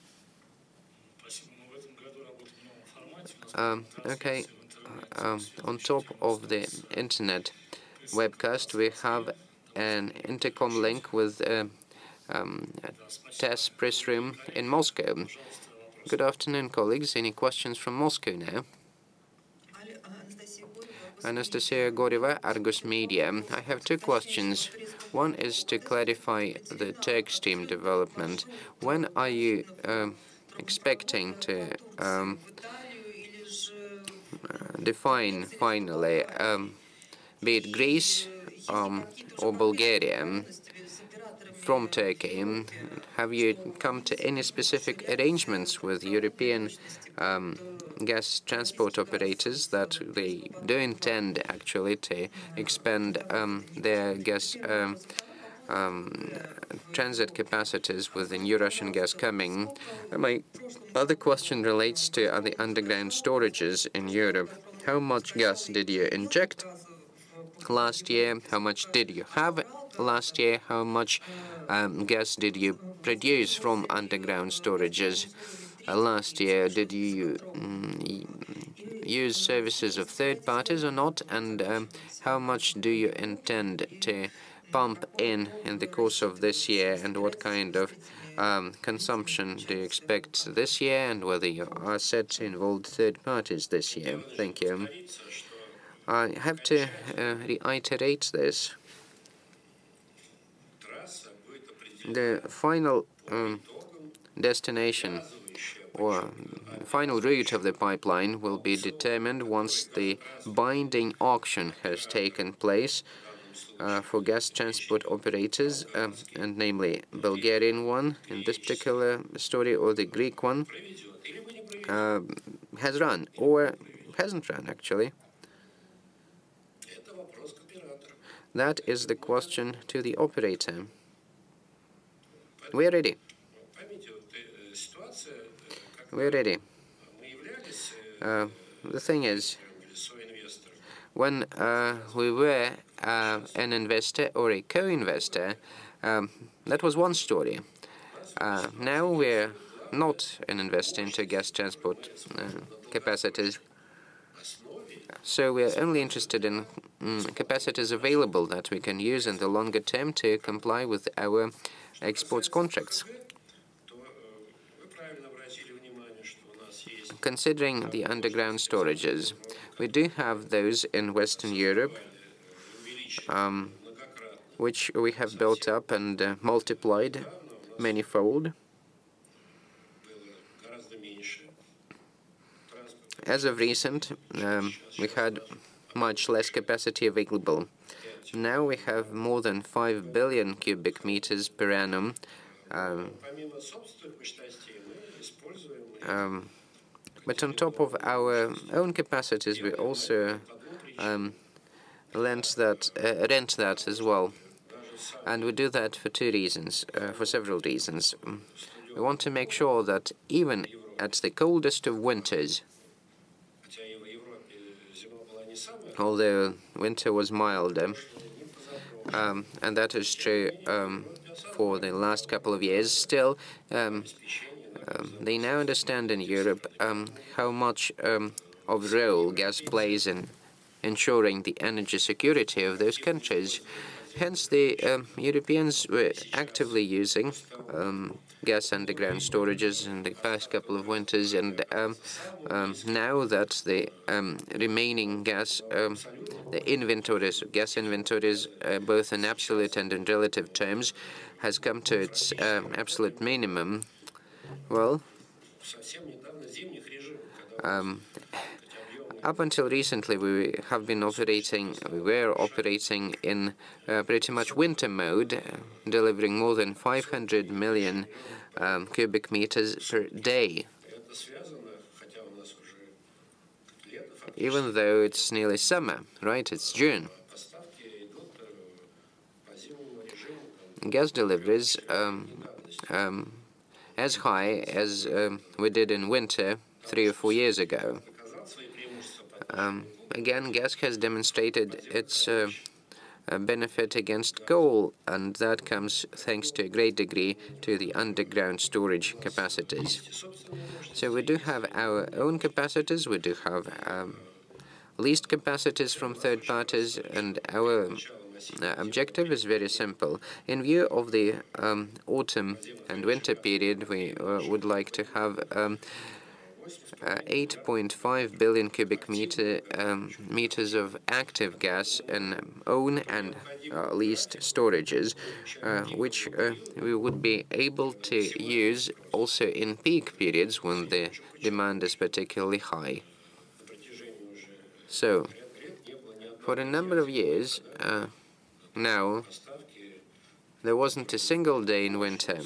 Okay, on top of the internet webcast, we have an intercom link with TASS press room in Moscow. Good afternoon, colleagues. Any questions from Moscow now? Anastasia Goreva, Argus Media. I have two questions. One is to clarify the Turks team development. When are you expecting to define finally, be it Greece or Bulgaria from Turkey? Have you come to any specific arrangements with European gas transport operators that they do intend actually to expand their gas transit capacities with the new Russian gas coming? My other question relates to the underground storages in Europe. How much gas did you inject last year? How much did you have last year? How much gas did you produce from underground storages last year? Did you use services of third parties or not? And how much do you intend to pump in the course of this year, and what kind of consumption do you expect this year, and whether you are set to involve third parties this year? Thank you. I have to reiterate this. The final destination or final route of the pipeline will be determined once the binding auction has taken place for gas transport operators, and namely Bulgarian one in this particular story, or the Greek one has run or hasn't run actually. That is the question to the operator. We're ready. We're ready. The thing is, when we were an investor or a co-investor, that was one story. Now we're not an investor into gas transport capacities. So we're only interested in capacities available that we can use in the longer term to comply with our exports contracts. Considering the underground storages, we do have those in Western Europe, which we have built up and multiplied manifold. As of recent, we had much less capacity available. Now we have more than 5 billion cubic meters per annum. But on top of our own capacities, we also rent that as well. And we do that for two reasons, for several reasons. We want to make sure that even at the coldest of winters, although winter was milder, and that is true for the last couple of years, still they now understand in Europe how much of role gas plays in ensuring the energy security of those countries. Hence, the Europeans were actively using gas underground storages in the past couple of winters, and now that the remaining gas, gas inventories, both in absolute and in relative terms, has come to its absolute minimum, well, Up until recently, we were operating in pretty much winter mode, delivering more than 500 million cubic meters per day. Even though it's nearly summer, right? It's June. Gas deliveries as high as we did in winter 3 or 4 years ago. Again, gas has demonstrated its benefit against coal, and that comes thanks to a great degree to the underground storage capacities. So we do have our own capacities, we do have leased capacities from third parties, and our objective is very simple. In view of the autumn and winter period, we would like to have 8.5 billion cubic meters of active gas in own and leased storages, which we would be able to use also in peak periods when the demand is particularly high. So, for a number of years now, there wasn't a single day in winter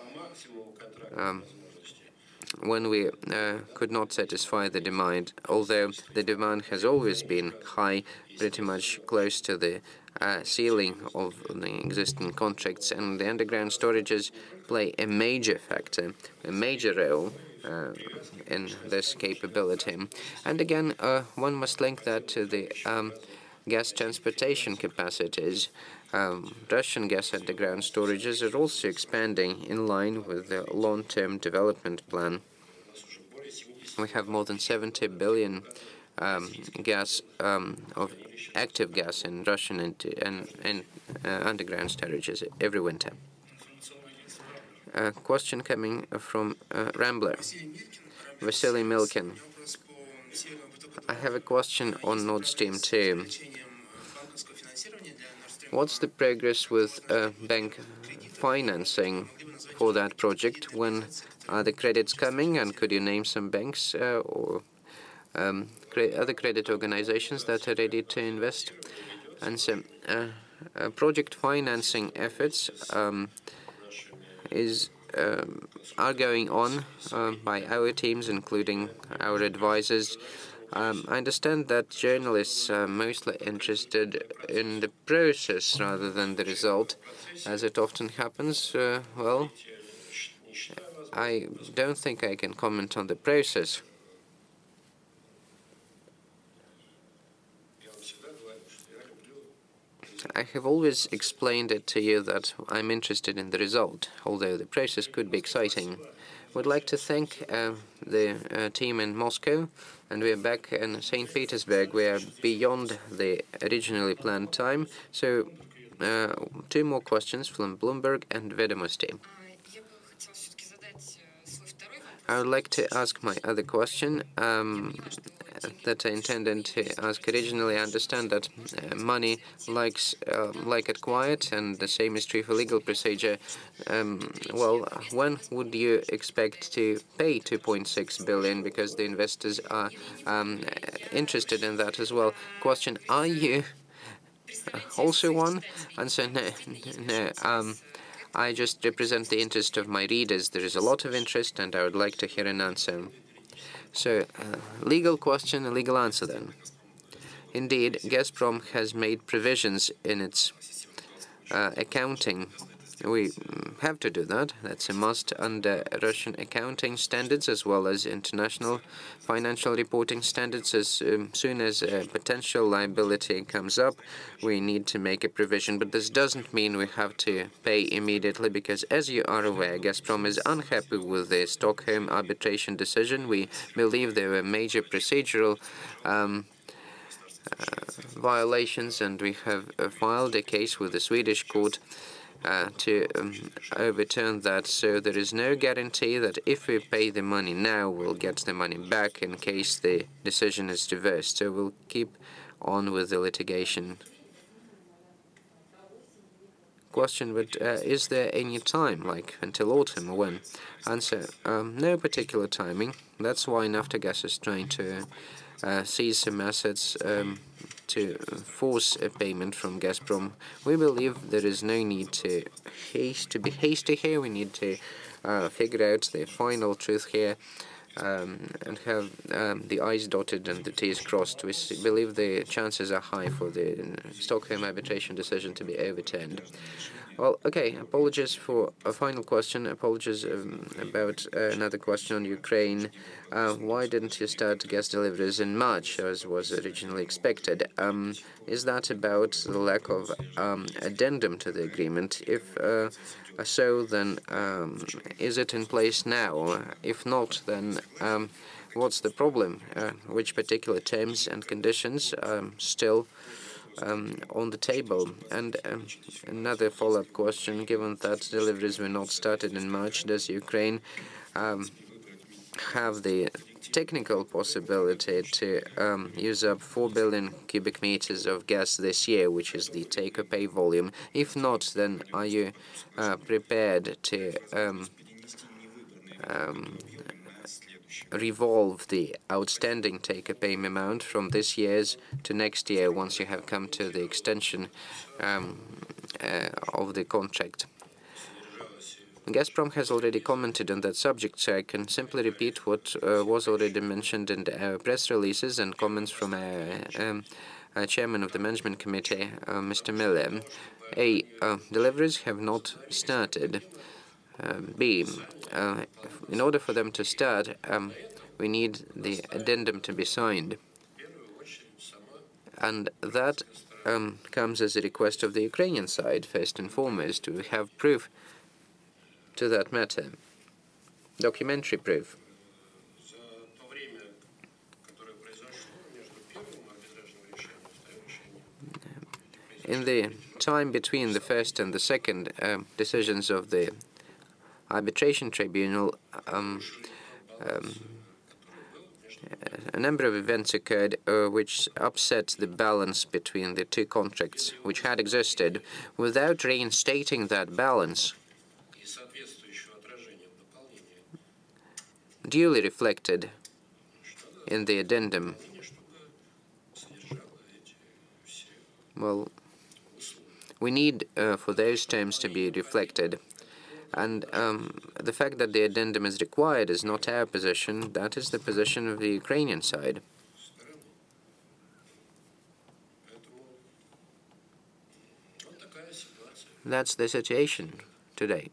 when we could not satisfy the demand, although the demand has always been high, pretty much close to the ceiling of the existing contracts, and the underground storages play a major factor, a major role in this capability. And again, one must link that to the gas transportation capacities. Russian gas underground storages are also expanding in line with the long-term development plan. We have more than 70 billion gas of active gas in Russian and underground storages every winter. A question coming from Rambler, Vasily Milkin. I have a question on Nord Stream 2. What's the progress with bank financing for that project? When are the credits coming? And could you name some banks or other credit organizations that are ready to invest? And so, project financing efforts are going on by our teams, including our advisors. I understand that journalists are mostly interested in the process rather than the result, as it often happens. Well, I don't think I can comment on the process. I have always explained it to you that I'm interested in the result, although the process could be exciting. Would like to thank the team in Moscow, and we're back in St. Petersburg. We are beyond the originally planned time. So, 2 more questions from Bloomberg and Vedomosti. I would like to ask my other question that I intended to ask originally. I understand that money likes like it quiet, and the same is true for legal procedure. Well, when would you expect to pay 2.6 billion? Because the investors are interested in that as well. Question: are you also one? Answer: no. I just represent the interest of my readers. There is a lot of interest, and I would like to hear an answer. So, legal question, a legal answer then. Indeed, Gazprom has made provisions in its accounting. We have to do that. That's a must under Russian accounting standards as well as international financial reporting standards. As soon as a potential liability comes up, we need to make a provision. But this doesn't mean we have to pay immediately, because, as you are aware, Gazprom is unhappy with the Stockholm arbitration decision. We believe there were major procedural violations, and we have filed a case with the Swedish court to overturn that. So there is no guarantee that if we pay the money now, we'll get the money back in case the decision is reversed. So we'll keep on with the litigation. question, but is there any time, like until autumn or when? Answer, no particular timing. That's why Naftogaz is trying to seize some assets to force a payment from Gazprom. We believe there is no need to be hasty here. We need to figure out the final truth here and have the I's dotted and the T's crossed. We believe the chances are high for the Stockholm arbitration decision to be overturned. Well, okay, apologies for a final question. Apologies about another question on Ukraine. Why didn't you start gas deliveries in March, as was originally expected? Is that about the lack of addendum to the agreement? If so, then is it in place now? If not, then what's the problem? Which particular terms and conditions still on the table? And another follow-up question, given that deliveries were not started in March, does Ukraine have the technical possibility to use up 4 billion cubic meters of gas this year, which is the take-or-pay volume? If not, then are you prepared to revolve the outstanding take-or-pay amount from this year's to next year once you have come to the extension of the contract? Gazprom has already commented on that subject, so I can simply repeat what was already mentioned in our press releases and comments from our chairman of the management committee, Mr. Miller. A. Deliveries have not started. B. In order for them to start, we need the addendum to be signed. And that comes as a request of the Ukrainian side, first and foremost, to have proof to that matter, documentary proof. In the time between the first and the second decisions of the arbitration tribunal, a number of events occurred which upset the balance between the two contracts which had existed. Without reinstating that balance, duly reflected in the addendum, well, we need for those terms to be reflected. And the fact that the addendum is required is not our position, that is the position of the Ukrainian side. That's the situation today.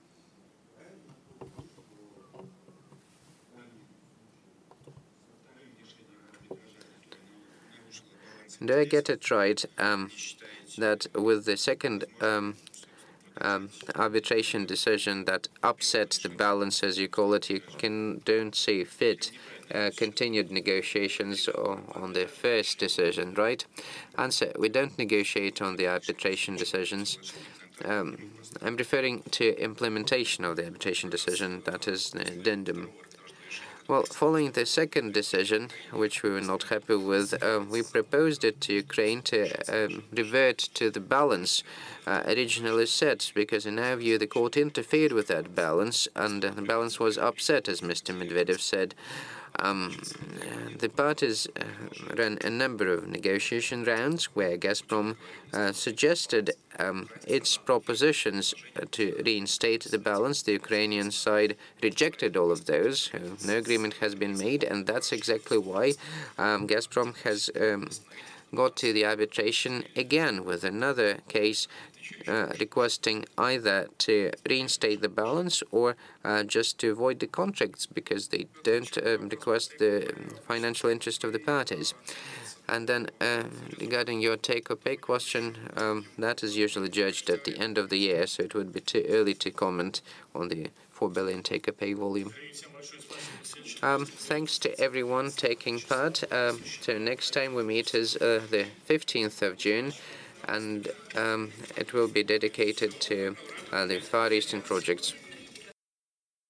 Do I get it right that with the second arbitration decision that upsets the balance, as you call it, you don't see fit continued negotiations on the first decision, right? Answer, we don't negotiate on the arbitration decisions. I'm referring to implementation of the arbitration decision, that is the addendum. Well, following the second decision, which we were not happy with, we proposed it to Ukraine to revert to the balance originally set, because in our view the court interfered with that balance, and the balance was upset, as Mr. Medvedev said. The parties ran a number of negotiation rounds where Gazprom suggested its propositions to reinstate the balance. The Ukrainian side rejected all of those. No agreement has been made, and that's exactly why Gazprom has got to the arbitration again with another case requesting either to reinstate the balance or just to avoid the contracts, because they don't request the financial interest of the parties. And then regarding your take-or-pay question, that is usually judged at the end of the year, so it would be too early to comment on the 4 billion take-or-pay volume. Thanks to everyone taking part. So next time we meet is the 15th of June. And it will be dedicated to the Far Eastern projects.